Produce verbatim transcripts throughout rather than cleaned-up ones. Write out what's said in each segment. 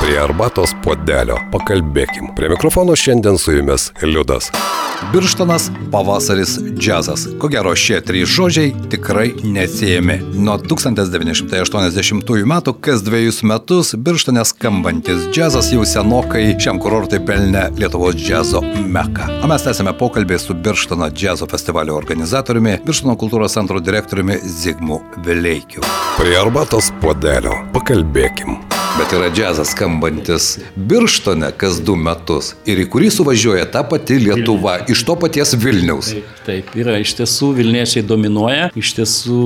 Prie arbatos puodelio pakalbėkim. Prie mikrofono šiandien su jumis Liudas. Birštonas, pavasaris, džiazas. Ko gero šie trys žodžiai tikrai neatsiejami. Nuo tūkstantis devyni šimtai aštuoniasdešimtųjų metų kas dviejus metus Birštone skambantis džiazas jau senokai šiam kurortui pelnė Lietuvos džiazo meką. O mes tęsime pokalbį su Birštono džiazo festivalio organizatoriumi, Birštono kultūros centro direktoriumi Zigmu Vileikiu. Prie arbatos puodelio pakalbėkim. Bet yra džiazas skambantis Birštone kas du metus ir į kurį suvažiuoja ta pati Lietuva iš to paties Vilniaus. Taip, taip, yra iš tiesų Vilniečiai dominuoja, iš tiesų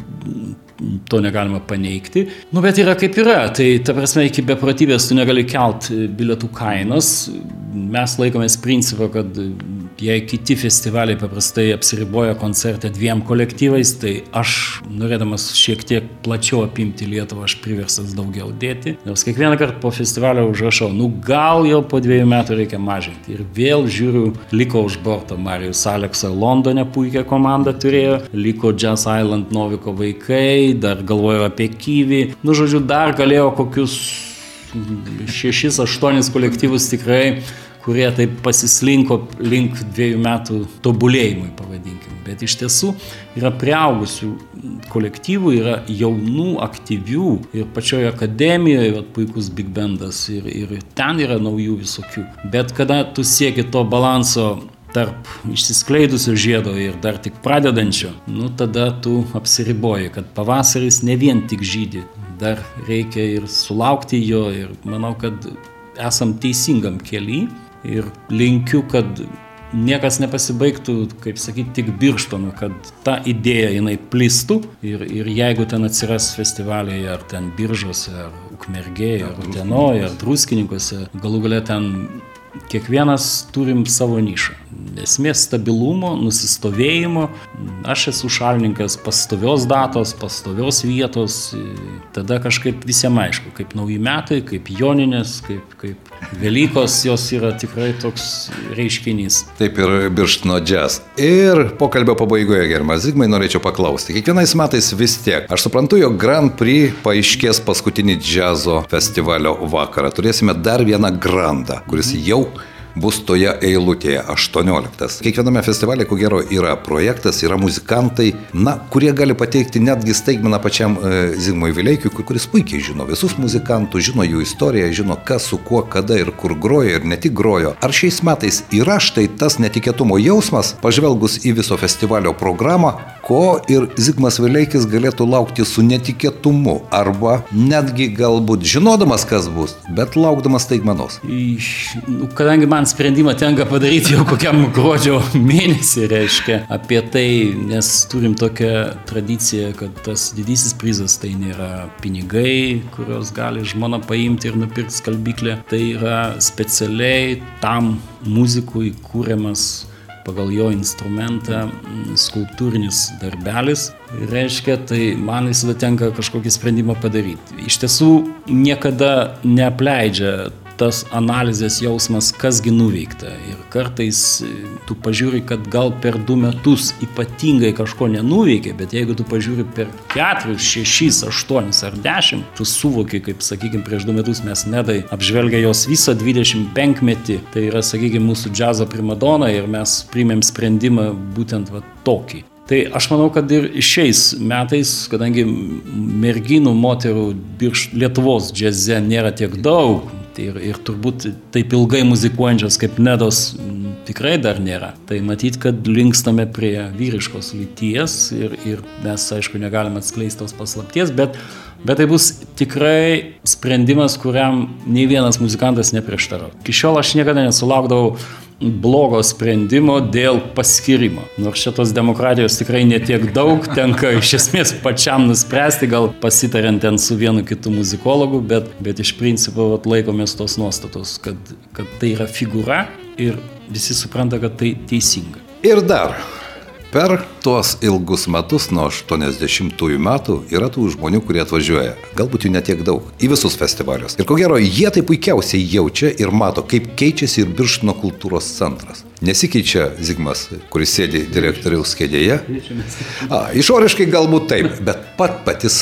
to negalima paneigti. Nu, bet yra kaip yra, tai ta prasme iki beprotybės tu negali kelt bilietų kainos. Mes laikomės principą, kad jei kiti festivaliai paprastai apsiriboja koncertą dviem kolektyvais, tai aš, norėdamas šiek tiek plačiau apimti Lietuvą, aš priversas daugiau dėti. Nors kiekvieną kartą po festivalio užrašau, nu gal jau po dviejų metų reikia mažinti. Ir vėl žiūriu, liko už borto Marijus Aleksa Londone, puikią komandą turėjo, liko Jazz Island Noviko vaikai, dar galvoju apie Kyvį. Nu, žodžiu, dar galėjo kokius šešis, aštuonis kolektyvus tikrai, kurie taip pasislinko link dviejų metų tobulėjimui, pavadinkim. Bet iš tiesų yra priaugusių kolektyvų, yra jaunų, aktyvių ir pačioje akademijoje vat, puikus big bandas ir, ir ten yra naujų visokių. Bet kada tu sieki to balanso tarp išsiskleidusio žiedo ir dar tik pradedančio, nu tada tu apsiriboji, kad pavasaris ne vien tik žydi, dar reikia ir sulaukti jo ir manau, kad esam teisingam kely ir linkiu, kad niekas nepasibaigtų, kaip sakyti, tik Birštonu, kad ta idėja jinai plistų ir, ir jeigu ten atsiras festivaliai ar ten Biržuose, ar Ukmergėje, ar Utenoje, ar Druskininkuose, galų gale ten kiekvienas turim savo nišą. Esmės stabilumo, nusistovėjimo. Aš esu šalininkas pastovios datos, pastovios vietos. Tada kažkaip visiems aišku, kaip nauji metai, kaip Joninės, kaip, kaip Velykos, jos yra tikrai toks reiškinys. Taip ir Birštono džiaz. Ir pokalbio pabaigoje, gerbiamas Zigmai, norėčiau paklausti. Kiekvienais metais vis tiek. Aš suprantu, jog Grand Prix paaiškės paskutinį džiazo festivalio vakarą. Turėsime dar vieną grandą, kuris jau bus toje eilutėje, aštuonioliktas. Kiekviename festivalė, ko gero, yra projektas, yra muzikantai, na, kurie gali pateikti netgi staigmeną pačiam e, Zigmui Vileikiui, kuris puikiai žino visus muzikantus, žino jų istoriją, žino kas su kuo, kada ir kur grojo ir ne tik grojo. Ar šiais metais yra štai tas netikėtumo jausmas, pažvelgus į viso festivalio programą, ko ir Zigmas Vileikis galėtų laukti su netikėtumu, arba netgi galbūt žinodamas, kas bus, bet laukdamas staigmenos? Kadangi man sprendimą tenka padaryti jau kokiam gruodžio mėnesį, reiškia, apie tai, nes turim tokią tradiciją, kad tas didysis prizas tai nėra pinigai, kurios gali žmona paimti ir nupirkti skalbyklę, tai yra specialiai tam muzikui kūriamas pagal jo instrumentą skulptūrinis darbelis. Reiškia, tai man visada tenka kažkokį sprendimą padaryti. Iš tiesų niekada neapleidžia tas analizės jausmas, kasgi nuveikta. Ir kartais tu pažiūri, kad gal per du metus ypatingai kažko nenuveikė, bet jeigu tu pažiūri per keturis, šešis, aštuonis ar dešimt, tu suvoki, kaip, sakykime, prieš du metus mes Nedai apžvelgia jos visą dvidešimt penkmetį. Tai yra, sakykime, mūsų džiazo primadona ir mes priėmėm sprendimą būtent va tokį. Tai aš manau, kad ir šiais metais, kadangi merginų, moterų Birš Lietuvos džiaze nėra tiek daug, ir, ir turbūt taip ilgai muzikuojančios kaip Nedos m, tikrai dar nėra. Tai matyt, kad linkstame prie vyriškos lyties ir, ir mes, aišku, negalime atskleisti tos paslapties, bet, bet tai bus tikrai sprendimas, kuriam nei vienas muzikantas neprieštarauja. Iki šiol aš niekada nesulaukdavau blogo sprendimo dėl paskirimo. Nors šitos demokratijos tikrai netiek daug, tenka iš esmės pačiam nuspręsti, gal pasitariant ten su vienu kitu muzikologu, bet, bet iš principo vat, laikomės tos nuostatos, kad, kad tai yra figūra ir visi supranta, kad tai teisinga. Ir dar, per tuos ilgus metus, nuo aštuoniasdešimtųjų metų, yra tų žmonių, kurie atvažiuoja, galbūt jų netiek daug, į visus festivalius. Ir ko gero, jie tai puikiausiai jaučia ir mato, kaip keičiasi ir Birštono kultūros centras. Nesikeičia Zigmas, kuris sėdi direktoriaus kėdėje. A, išoriškai galbūt taip, bet pat pati salė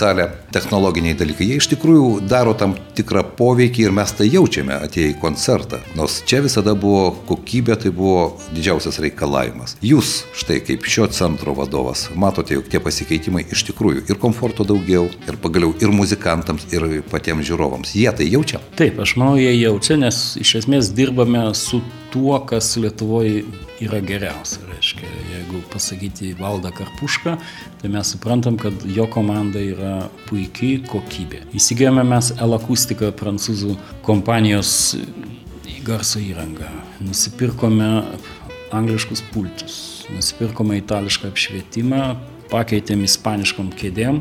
technologiniai dalykai, jie iš tikrųjų daro tam tikrą poveikį ir mes tai jaučiame atėję į koncertą. Nors čia visada buvo kokybė, tai buvo didžiausias reikalavimas. Jūs, štai kaip šio centro vadovas, matote, jog tie pasikeitimai iš tikrųjų ir komforto daugiau, ir pagaliau ir muzikantams, ir patiems žiūrovams. Jie tai jaučia? Taip, aš manau, jie jaučia, nes iš esmės dirbame su tuo, kas Lietuvoje yra geriausia. Reiškia, jeigu pasakyti Valdą Karpušką, tai mes suprantam, kad jo komanda yra puikiai kokybė. Įsigijome mes L-Akustiką, prancūzų kompanijos garso įrangą. Nusipirkome angliškus pultus, nusipirkome itališką apšvietimą, pakeitėm ispaniškom kėdėm.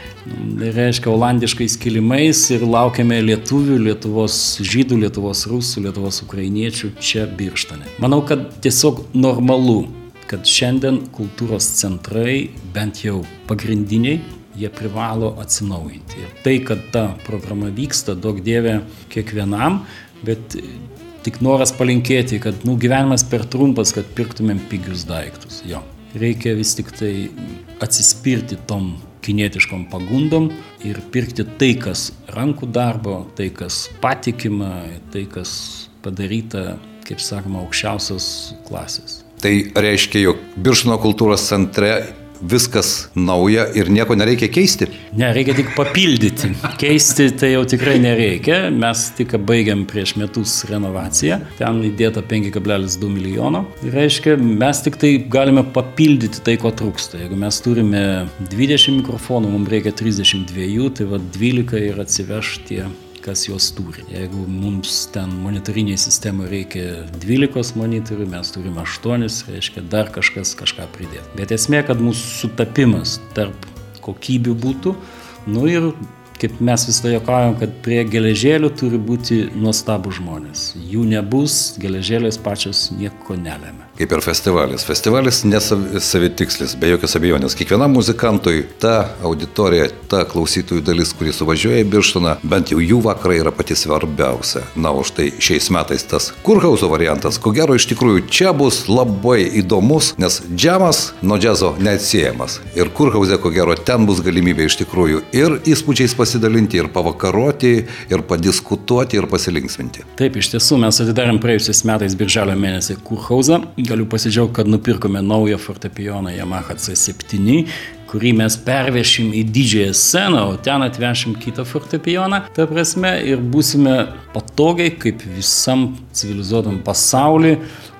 Tai reiškia olandiškais kilimais ir laukiame lietuvių, Lietuvos žydų, Lietuvos rusų, Lietuvos ukrainiečių čia Birštone. Manau, kad tiesiog normalu, kad šiandien kultūros centrai, bent jau pagrindiniai, jie privalo atsinaujinti. Ir tai, kad ta programa vyksta, daug dievė kiekvienam, bet tik noras palinkėti, kad nu, gyvenimas per trumpas, kad pirktumėm pigius daiktus. Jo. Reikia vis tik tai atsispirti tom kinietiškom pagundom ir pirkti tai, kas rankų darbo, tai, kas patikima, tai, kas padaryta, kaip sakoma, aukščiausios klasės. Tai reiškia, jog Birštono kultūros centre viskas nauja ir nieko nereikia keisti? Ne, reikia tik papildyti. Keisti tai jau tikrai nereikia. Mes tik baigiam prieš metus renovaciją. Ten įdėta penki kablelis du milijono. Ir reiškia, mes tik tai galime papildyti tai, ko trūksta. Jeigu mes turime dvidešimt mikrofonų, mums reikia trisdešimt dva, tai va dvylika ir atsiveš tie, kas juos turi. Jeigu mums ten monitorinėje sistemoje reikia dvylikos monitorių, mes turime aštuonis, reiškia dar kažkas kažką pridėti. Bet esmė, kad mūsų sutapimas tarp kokybių būtų, nu ir kaip mes vis tai juokaujam, kad prie geležėlių turi būti nuostabų žmonės. Jų nebus, geležėlės pačios nieko nelėmė. Kaip ir festivalis. Festivalis nesavitikslis, be jokios abejonės. Kiekvienam muzikantui ta auditorija, ta klausytojų dalis, kuri suvažiuoja į Birštoną, bent jau jų vakarai yra pati svarbiausia. Na, o štai šiais metais tas kurhauzo variantas, ko gero iš tikrųjų čia bus labai įdomus, nes džemas nuo džiazo neatsiejamas. Ir kurhauze, ko gero, ten bus galimybė iš tikrųjų ir įspūdžiais pasidalinti, ir pavakaroti, ir padiskutuoti, ir pasilinksminti. Taip, iš tiesų, mes atidarėm praėjusiais metais birželio mėnesį kurhauzą. Galiu pasidžiaugti, kad nupirkome naują fortepijoną Yamaha C septyni, kurį mes pervešim į didžiąją sceną, o ten atvešim kitą fortepijoną. Ta prasme, ir būsime patogiai, kaip visam civilizuotam pasauly,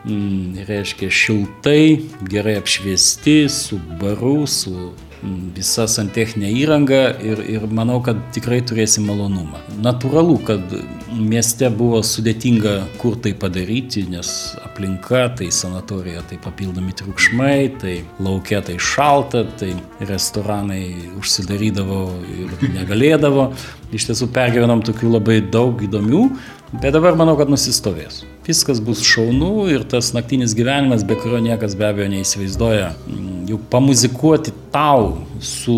mm, reiškia šiltai, gerai apšviesti, su baru, su visa santechinė įranga ir, ir manau, kad tikrai turėsim malonumą. Natūralu, kad mieste buvo sudėtinga kur tai padaryti, nes aplinka, tai sanatorija, tai papildomi triukšmai, tai lauke tai šalta, tai restoranai užsidarydavo ir negalėdavo. Iš tiesų pergyvenom tokių labai daug įdomių, bet dabar manau, kad nusistovės. Viskas bus šaunu ir tas naktinis gyvenimas, be kurio niekas be abejo neįsivaizduoja. Juk pamuzikuoti tau su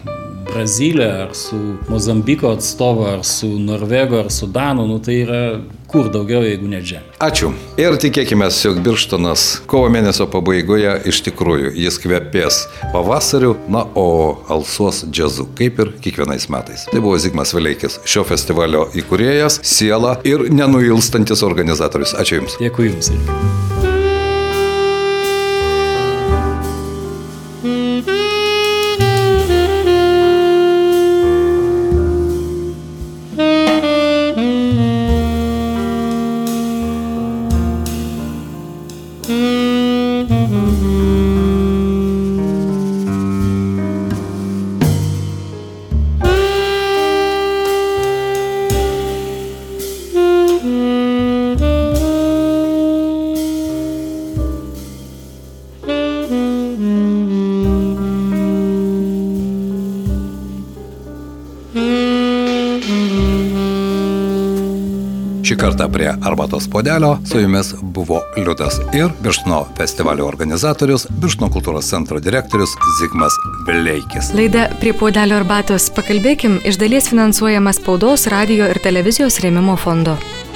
Brazilija, ar su Mozambiko atstovu, ar su Norvego, ar su Danu, nu tai yra kur daugiau, jeigu ne čia. Ačiū. Ir tikėkime, jog Birštonas kovo mėnesio pabaigoje iš tikrųjų jis kvepės pavasariu, na, o alsuos džiazu, kaip ir kiekvienais metais. Tai buvo Zigmas Vileikis, šio festivalio įkūrėjas, siela ir nenuilstantis organizatorius. Ačiū Jums. Dėkui Jums. Šį kartą prie arbatos puodelio su jumis buvo Liudas ir Birštono festivalio organizatorius, Birštono kultūros centro direktorius Zigmas Vileikis. Laida Prie puodelio arbatos pakalbėkim iš dalies finansuojama spaudos, radijo ir televizijos rėmimo fondo.